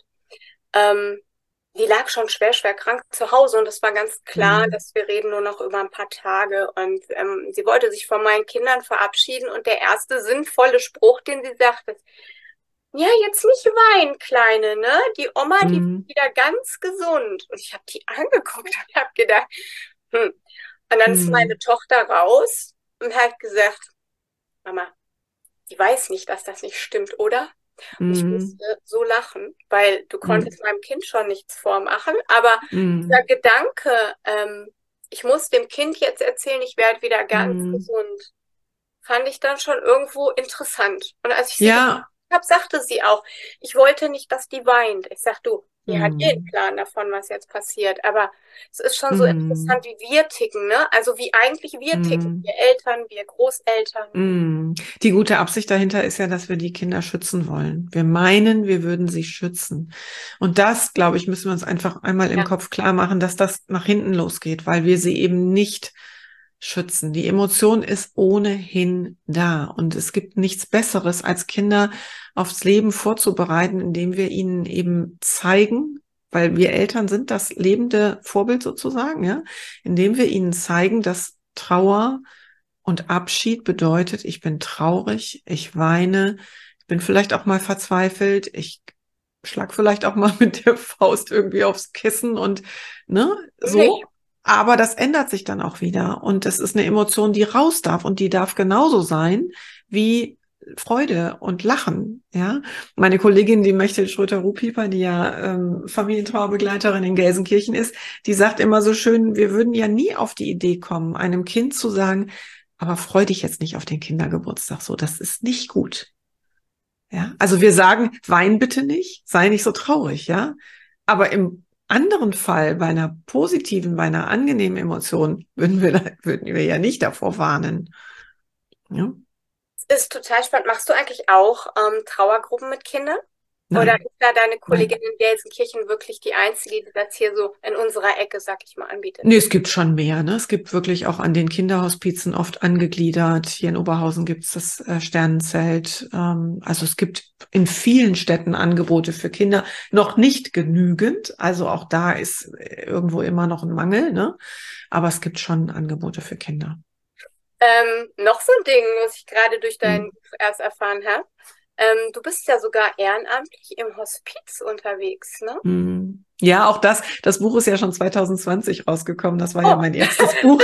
Ähm, die lag schon schwer, schwer krank zu Hause und es war ganz klar,
Mhm.
dass wir reden nur noch über ein paar Tage. Und ähm, sie wollte sich von meinen Kindern verabschieden und der erste sinnvolle Spruch, den sie sagte, ist, ja, jetzt nicht weinen, Kleine, ne? Die Oma, die wird
Mhm.
wieder ganz gesund. Und ich habe die angeguckt und habe gedacht, hm. Und dann ist meine
Mhm.
Tochter raus und hat gesagt, Mama, die weiß nicht, dass das nicht stimmt, oder? Und ich
Mhm.
musste so lachen, weil du
Mhm.
konntest meinem Kind schon nichts vormachen, aber dieser
Mhm.
Gedanke, ähm, ich muss dem Kind jetzt erzählen, ich werde wieder ganz
Mhm.
gesund, fand ich dann schon irgendwo interessant. Und als ich sie gefragt
Ja.
habe, sagte sie auch, ich wollte nicht, dass die weint. Ich sag, du, die hat eh einen
Mhm.
Plan davon, was jetzt passiert. Aber es ist schon so interessant,
Mhm.
wie wir ticken, ne? Also wie eigentlich wir ticken.
Mhm.
Wir Eltern, wir Großeltern.
Mm. Die gute Absicht dahinter ist ja, dass wir die Kinder schützen wollen. Wir meinen, wir würden sie schützen. Und das, glaube ich, müssen wir uns einfach einmal im
Ja,
Kopf klar machen, dass das nach hinten losgeht, weil wir sie eben nicht schützen. Die Emotion ist ohnehin da. Und es gibt nichts Besseres, als Kinder aufs Leben vorzubereiten, indem wir ihnen eben zeigen, weil wir Eltern sind das lebende Vorbild sozusagen, ja, indem wir ihnen zeigen, dass Trauer und Abschied bedeutet, ich bin traurig, ich weine, ich bin vielleicht auch mal verzweifelt, ich schlag vielleicht auch mal mit der Faust irgendwie aufs Kissen und ne, so.
Nicht.
Aber das ändert sich dann auch wieder und das ist eine Emotion, die raus darf und die darf genauso sein wie Freude und Lachen, ja. Meine Kollegin, die Mechthild Schröter-Ruhpieper, die ja ähm, Familientrauerbegleiterin in Gelsenkirchen ist, die sagt immer so schön, wir würden ja nie auf die Idee kommen, einem Kind zu sagen, aber freu dich jetzt nicht auf den Kindergeburtstag so, das ist nicht gut. Ja, also wir sagen, wein bitte nicht, sei nicht so traurig, ja. Aber im anderen Fall, bei einer positiven, bei einer angenehmen Emotion, würden wir, da, würden wir ja nicht davor warnen. Ja?
Ist total spannend. Machst du eigentlich auch ähm, Trauergruppen mit Kindern? Oder
Nein,
ist da deine Kollegin
nein.
in Gelsenkirchen wirklich die Einzige, die das hier so in unserer Ecke, sag ich mal, anbietet?
Nee, es gibt schon mehr, ne? Es gibt wirklich auch an den Kinderhospizen oft angegliedert. Hier in Oberhausen gibt's das äh, Sternenzelt. Ähm, also es gibt in vielen Städten Angebote für Kinder. Noch nicht genügend. Also auch da ist äh, irgendwo immer noch ein Mangel, ne? Aber es gibt schon Angebote für Kinder.
Ähm, noch so ein Ding, was ich gerade durch dein
Hm.
Buch erst erfahren habe. Ähm, du bist ja sogar ehrenamtlich im Hospiz unterwegs, ne?
Hm. Ja, auch das, das Buch ist ja schon zwanzig zwanzig rausgekommen. Das war ja
Oh,
mein erstes Buch.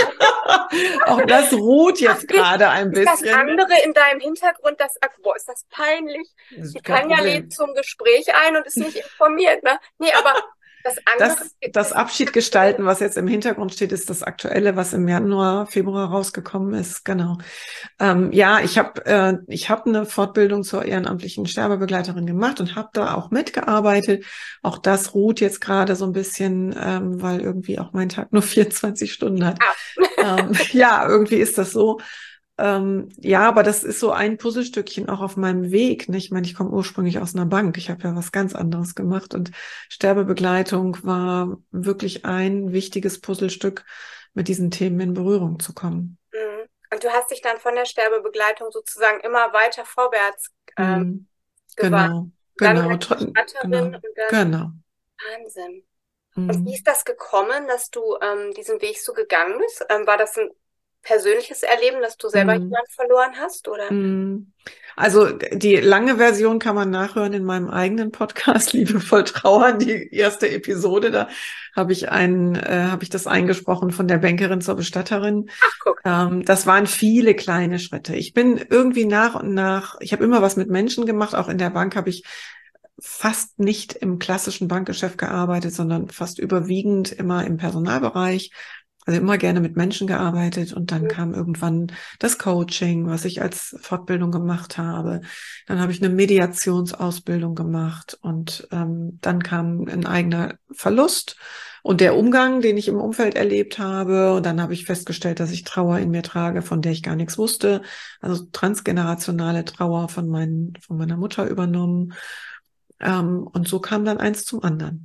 Auch das ruht
ach,
jetzt gerade ein
ist das
bisschen.
andere in deinem Hintergrund, das, ach, boah, ist das peinlich?
Das
Die
ist kein
Tanja lädt
Problem.
zum Gespräch ein und ist nicht informiert, ne? Nee, aber das andere,
Das, das Abschied gestalten, was jetzt im Hintergrund steht, ist das Aktuelle, was im Januar, Februar rausgekommen ist. Genau. Ähm, ja, ich habe äh, ich habe eine Fortbildung zur ehrenamtlichen Sterbebegleiterin gemacht und habe da auch mitgearbeitet. Auch das ruht jetzt gerade so ein bisschen, ähm, weil irgendwie auch mein Tag nur vierundzwanzig Stunden hat.
ah,
Ähm, ja, irgendwie ist das so. Ähm, ja, aber das ist so ein Puzzlestückchen auch auf meinem Weg. Ne? Ich meine, ich komme ursprünglich aus einer Bank. Ich habe ja was ganz anderes gemacht und Sterbebegleitung war wirklich ein wichtiges Puzzlestück, mit diesen Themen in Berührung zu kommen.
mhm. Und du hast dich dann von der Sterbebegleitung sozusagen immer weiter vorwärts ähm,
Hm,
gewandt.
genau,
Dann
genau,
als
tr-
Bestatterin
genau,
und dann
genau.
Wahnsinn. Und wie
Hm.
ist das gekommen, dass du ähm, diesen Weg so gegangen bist? Ähm, war das ein persönliches Erleben, dass du selber
Hm.
jemanden verloren hast, oder?
Hm. Also die lange Version kann man nachhören in meinem eigenen Podcast, Liebevoll Trauern, die erste Episode. Da habe ich einen, äh, habe ich das eingesprochen von der Bankerin zur Bestatterin.
Ach, guck.
Ähm, das waren viele kleine Schritte. Ich bin irgendwie nach und nach, ich habe immer was mit Menschen gemacht. Auch in der Bank habe ich fast nicht im klassischen Bankgeschäft gearbeitet, sondern fast überwiegend immer im Personalbereich. Also immer gerne mit Menschen gearbeitet und dann kam irgendwann das Coaching, was ich als Fortbildung gemacht habe. Dann habe ich eine Mediationsausbildung gemacht und ähm, dann kam ein eigener Verlust und der Umgang, den ich im Umfeld erlebt habe. Und dann habe ich festgestellt, dass ich Trauer in mir trage, von der ich gar nichts wusste. Also transgenerationale Trauer von, meinen, von meiner Mutter übernommen. Ähm, und so kam dann eins zum anderen.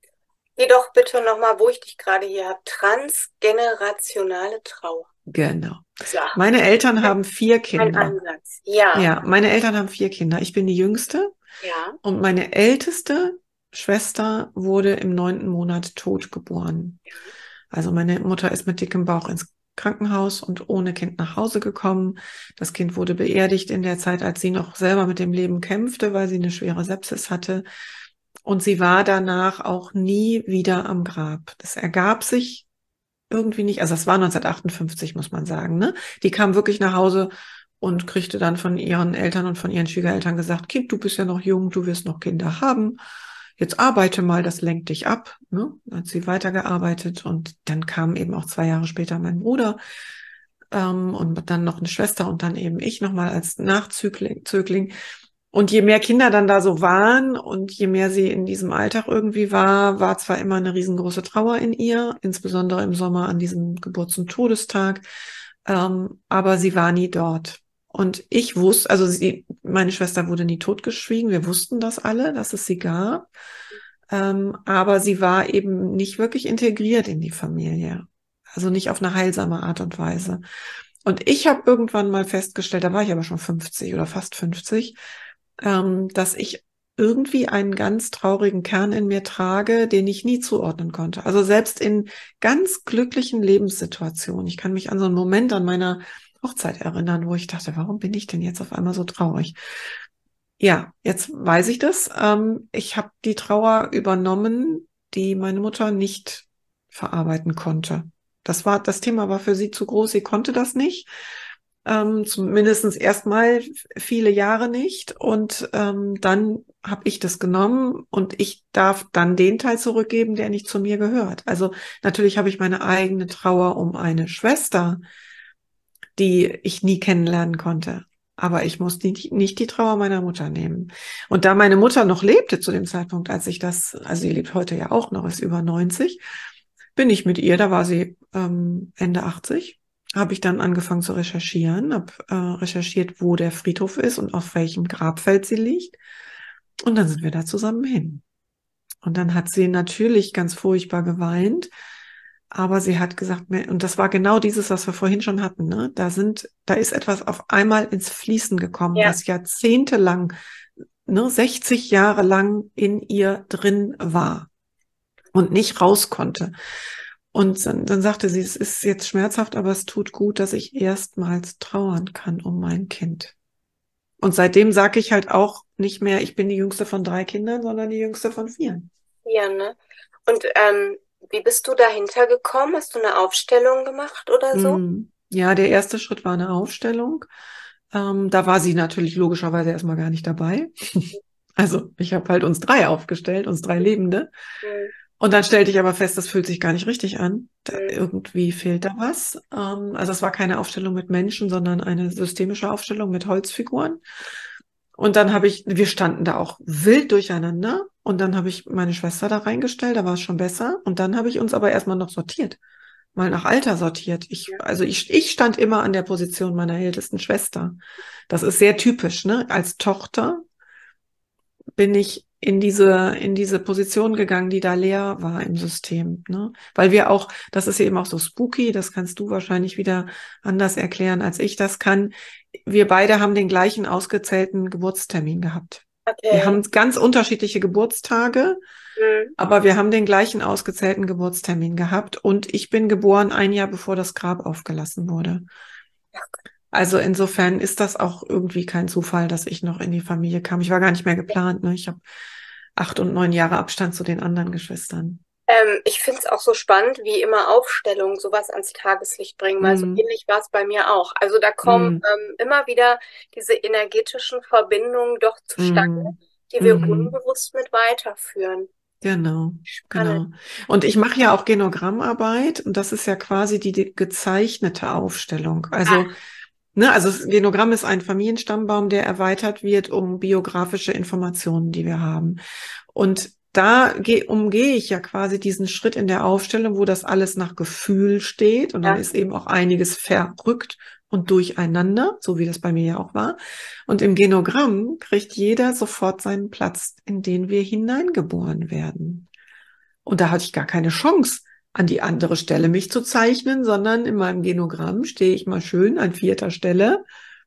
Jedoch bitte nochmal, wo ich dich gerade hier habe. Transgenerationale Trauer.
Genau.
So,
Meine Eltern haben vier
ein
Kinder.
Ansatz. Ja,
Ja, meine Eltern haben vier Kinder. Ich bin die Jüngste
ja.
und meine älteste Schwester wurde im neunten Monat tot geboren. Also meine Mutter ist mit dickem Bauch ins Krankenhaus und ohne Kind nach Hause gekommen. Das Kind wurde beerdigt in der Zeit, als sie noch selber mit dem Leben kämpfte, weil sie eine schwere Sepsis hatte. Und sie war danach auch nie wieder am Grab. Das ergab sich irgendwie nicht. Also das war neunzehnhundertachtundfünfzig, muss man sagen. Ne? Die kam wirklich nach Hause und kriegte dann von ihren Eltern und von ihren Schwiegereltern gesagt, Kind, du bist ja noch jung, du wirst noch Kinder haben. Jetzt arbeite mal, das lenkt dich ab. Ne? Dann hat sie weitergearbeitet und dann kam eben auch zwei Jahre später mein Bruder ähm, und dann noch eine Schwester und dann eben ich nochmal als Nachzögling. Zögling. Und je mehr Kinder dann da so waren und je mehr sie in diesem Alltag irgendwie war, war zwar immer eine riesengroße Trauer in ihr, insbesondere im Sommer an diesem Geburts- und Todestag, ähm, aber sie war nie dort. Und ich wusste, also sie, meine Schwester wurde nie totgeschwiegen, wir wussten das alle, dass es sie gab, ähm, aber sie war eben nicht wirklich integriert in die Familie, also nicht auf eine heilsame Art und Weise. Und ich habe irgendwann mal festgestellt, da war ich aber schon fünfzig oder fast fünfzig, ähm, dass ich irgendwie einen ganz traurigen Kern in mir trage, den ich nie zuordnen konnte. Also selbst in ganz glücklichen Lebenssituationen. Ich kann mich an so einen Moment an meiner Hochzeit erinnern, wo ich dachte, warum bin ich denn jetzt auf einmal so traurig? Ja, jetzt weiß ich das. Ähm, ich habe die Trauer übernommen, die meine Mutter nicht verarbeiten konnte. Das war, das Thema war für sie zu groß. Sie konnte das nicht. Ähm, zumindest erstmal viele Jahre nicht. Und ähm, dann habe ich das genommen und ich darf dann den Teil zurückgeben, der nicht zu mir gehört. Also natürlich habe ich meine eigene Trauer um eine Schwester, die ich nie kennenlernen konnte. Aber ich muss die, nicht die Trauer meiner Mutter nehmen. Und da meine Mutter noch lebte zu dem Zeitpunkt, als ich das, also sie lebt heute ja auch noch, ist über neunzig, bin ich mit ihr, da war sie ähm, Ende achtzig, habe ich dann angefangen zu recherchieren, habe äh, recherchiert, wo der Friedhof ist und auf welchem Grabfeld sie liegt. Und dann sind wir da zusammen hin. Und dann hat sie natürlich ganz furchtbar geweint. Aber sie hat gesagt, und das war genau dieses, was wir vorhin schon hatten, ne? Da sind, da ist etwas auf einmal ins Fließen gekommen,
Ja.
was jahrzehntelang, ne, sechzig Jahre lang in ihr drin war und nicht raus konnte. Und dann, dann sagte sie, es ist jetzt schmerzhaft, aber es tut gut, dass ich erstmals trauern kann um mein Kind. Und seitdem sage ich halt auch nicht mehr, ich bin die jüngste von drei Kindern, sondern die jüngste von vier.
Ja, ne? Und ähm, wie bist du dahinter gekommen? Hast du eine Aufstellung gemacht oder so?
Mm, Ja, der erste Schritt war eine Aufstellung. Ähm, da war sie natürlich logischerweise erstmal gar nicht dabei. Also ich habe halt uns drei aufgestellt, uns drei Lebende.
Mhm.
Und dann stellte ich aber fest, das fühlt sich gar nicht richtig an. Da,
Mhm.
irgendwie fehlt da was. Ähm, also es war keine Aufstellung mit Menschen, sondern eine systemische Aufstellung mit Holzfiguren. Und dann habe ich, wir standen da auch wild durcheinander. Und dann habe ich meine Schwester da reingestellt, da war es schon besser. Und dann habe ich uns aber erstmal noch sortiert, mal nach Alter sortiert. Ich,
Ja.
also ich, ich stand immer an der Position meiner ältesten Schwester. Das ist sehr typisch, ne? Als Tochter bin ich in diese, in diese Position gegangen, die da leer war im System, ne? Weil wir auch, das ist ja eben auch so spooky, das kannst du wahrscheinlich wieder anders erklären, als ich das kann. Wir beide haben den gleichen ausgezählten Geburtstermin gehabt. Wir
Okay.
haben ganz unterschiedliche Geburtstage,
Mhm.
aber wir haben den gleichen ausgezählten Geburtstermin gehabt und ich bin geboren ein Jahr bevor das Grab aufgelassen wurde. Also insofern ist das auch irgendwie kein Zufall, dass ich noch in die Familie kam. Ich war gar nicht mehr geplant, ne? Ich habe acht und neun Jahre Abstand zu den anderen Geschwistern.
Ähm, ich finde es auch so spannend, wie immer Aufstellungen sowas ans Tageslicht bringen, weil so
Mm,
ähnlich war es bei mir auch. Also da kommen
mm,
ähm, immer wieder diese energetischen Verbindungen doch zustande,
mm,
die wir
mhm.
unbewusst mit weiterführen.
Genau,
Spannend.
genau. Und ich mache ja auch Genogrammarbeit und das ist ja quasi die, die gezeichnete Aufstellung. Also,
Ah,
ne, also das Genogramm ist ein Familienstammbaum, der erweitert wird um biografische Informationen, die wir haben. Und da geh, umgehe ich ja quasi diesen Schritt in der Aufstellung, wo das alles nach Gefühl steht und dann
ja.
ist eben auch einiges verrückt und durcheinander, so wie das bei mir ja auch war. Und im Genogramm kriegt jeder sofort seinen Platz, in den wir hineingeboren werden. Und da hatte ich gar keine Chance, an die andere Stelle mich zu zeichnen, sondern in meinem Genogramm stehe ich mal schön an vierter Stelle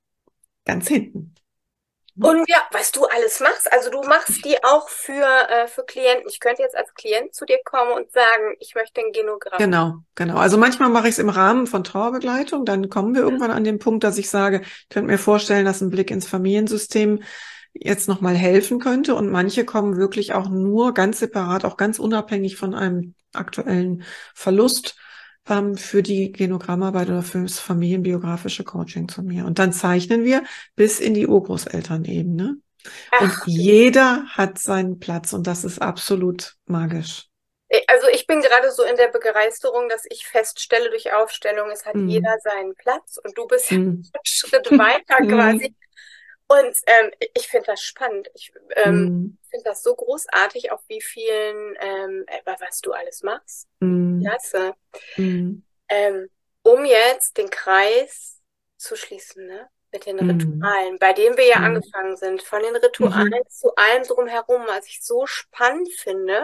ganz hinten. Ne?
Und ja, was du alles machst, also du machst die auch für, äh, für Klienten. Ich könnte jetzt als Klient zu dir kommen und sagen, ich möchte ein Genogramm.
Genau, genau. Also manchmal mache ich es im Rahmen von Trauerbegleitung. Dann kommen wir irgendwann an den Punkt, dass ich sage, ich könnte mir vorstellen, dass ein Blick ins Familiensystem jetzt nochmal helfen könnte. Und manche kommen wirklich auch nur ganz separat, auch ganz unabhängig von einem aktuellen Verlust ähm, für die Genogrammarbeit oder für das familienbiografische Coaching zu mir. Und dann zeichnen wir bis in die Urgroßelternebene. Und
Ach,
jeder hat seinen Platz und das ist absolut magisch.
also ich bin gerade so in der Begeisterung, dass ich feststelle durch Aufstellung, es hat jeder
Mm,
seinen Platz und du bist ja
mm.
einen Schritt weiter quasi.
Mm,
Und ähm, ich finde das spannend. Ich ähm,
mm,
finde das so großartig, auf wie vielen, ähm, äh, was du alles machst.
mm,
Klasse.
mm,
Ähm, um jetzt den Kreis zu schließen, ne? Mit den
mm,
Ritualen, bei denen wir ja
mm,
angefangen sind, von den Ritualen
mhm.
zu allem drumherum, was ich so spannend finde.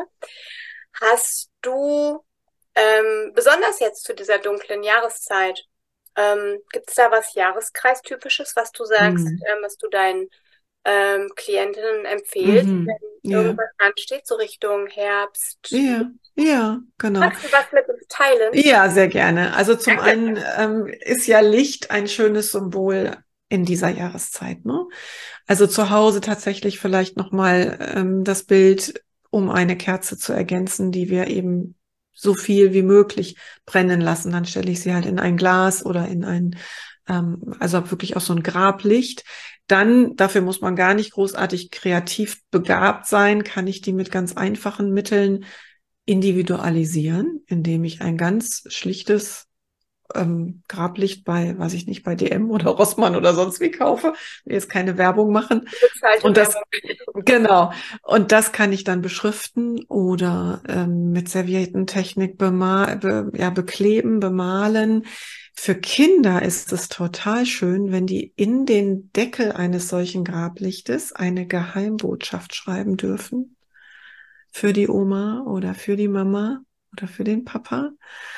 Hast du, ähm, besonders jetzt zu dieser dunklen Jahreszeit, ähm, gibt es da was Jahreskreistypisches, was du sagst,
Mm.
ähm, was du deinen ähm, Klientinnen empfehlst,
Mhm.
wenn
Ja,
irgendwas ansteht, so Richtung Herbst.
ja, ja, genau.
Magst du was mit uns teilen?
Ja, sehr gerne. Also zum
Danke.
einen ähm, ist ja Licht ein schönes Symbol in dieser Jahreszeit, ne? Also zu Hause tatsächlich vielleicht nochmal ähm, das Bild, um eine Kerze zu ergänzen, die wir eben so viel wie möglich brennen lassen. Dann stelle ich sie halt in ein Glas oder in ein, ähm, also wirklich auch so ein Grablicht. Dann, dafür muss man gar nicht großartig kreativ begabt sein, kann ich die mit ganz einfachen Mitteln individualisieren, indem ich ein ganz schlichtes ähm, Grablicht bei, weiß ich nicht, bei D M oder Rossmann oder sonst wie kaufe, will jetzt keine Werbung machen.
Bezahlte
Und das,
Werbung.
genau, und das kann ich dann beschriften oder ähm, mit Serviettentechnik bema be ja, bekleben, bemalen. Für Kinder ist es total schön, wenn die in den Deckel eines solchen Grablichtes eine Geheimbotschaft schreiben dürfen. Für die Oma oder für die Mama oder für den Papa.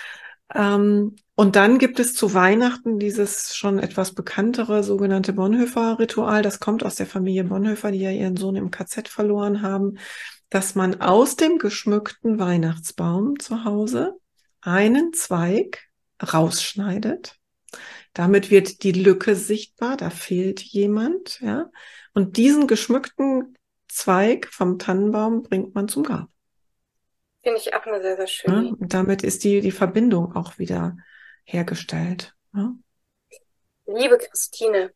Ähm, und dann gibt es zu Weihnachten dieses schon etwas bekanntere sogenannte Bonhoeffer-Ritual. Das kommt aus der Familie Bonhoeffer, die ja ihren Sohn im K Z verloren haben, dass man aus dem geschmückten Weihnachtsbaum zu Hause einen Zweig rausschneidet. Damit wird die Lücke sichtbar, da fehlt jemand, ja. Und diesen geschmückten Zweig vom Tannenbaum bringt man zum Grab.
Finde ich auch eine sehr, sehr
Ne?
schöne.
Und damit ist die, die Verbindung auch wieder hergestellt. Ne?
Liebe Christine,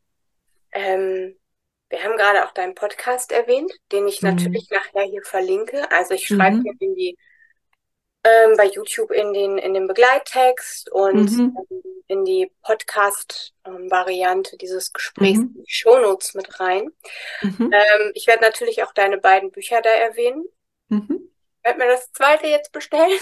ähm, wir haben gerade auch deinen Podcast erwähnt, den ich
Mhm.
natürlich nachher hier verlinke. Also ich schreibe dir
Mhm.
in die ähm, bei YouTube in den in den Begleittext und
Mhm.
ähm, in die Podcast-Variante dieses Gesprächs
Mhm.
in die Shownotes mit rein.
Mhm.
Ähm, ich werde natürlich auch deine beiden Bücher da erwähnen.
Mhm.
Ich werde mir das zweite jetzt bestellen.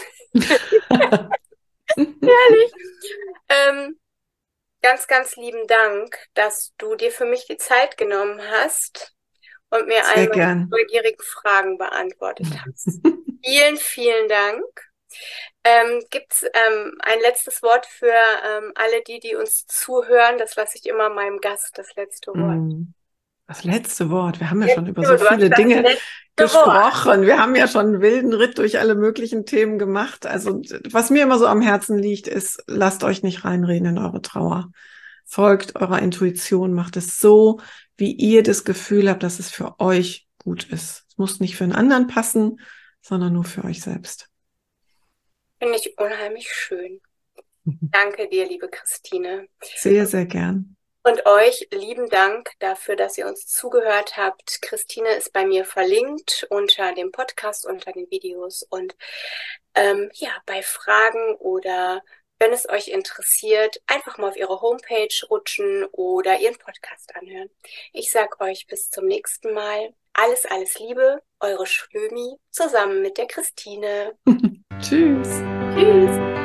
Mhm.
Ehrlich. Ähm, ganz, ganz lieben Dank, dass du dir für mich die Zeit genommen hast und mir all
Sehr
meine
gern.
neugierigen Fragen beantwortet hast. Vielen, vielen Dank. Ähm, gibt es ähm, ein letztes Wort für ähm, alle die, die uns zuhören? Das lasse ich immer meinem Gast das letzte Wort.
Mhm. Das letzte Wort. Wir haben ja
Jetzt,
schon über
du
so
du hast
viele
das
Dinge
letzte Wort.
gesprochen. Wir haben ja schon einen wilden Ritt durch alle möglichen Themen gemacht. Also was mir immer so am Herzen liegt, ist, lasst euch nicht reinreden in eure Trauer. Folgt eurer Intuition, macht es so, wie ihr das Gefühl habt, dass es für euch gut ist. Es muss nicht für einen anderen passen, sondern nur für euch selbst.
Finde ich unheimlich schön. Danke dir, liebe Christine.
Sehr, sehr gern.
Und euch lieben Dank dafür, dass ihr uns zugehört habt. Christine ist bei mir verlinkt unter dem Podcast, unter den Videos. Und ähm, ja, bei Fragen oder wenn es euch interessiert, einfach mal auf ihre Homepage rutschen oder ihren Podcast anhören. Ich sag euch bis zum nächsten Mal. Alles, alles Liebe, eure Schlömi zusammen mit der Christine.
Tschüss.
Tschüss.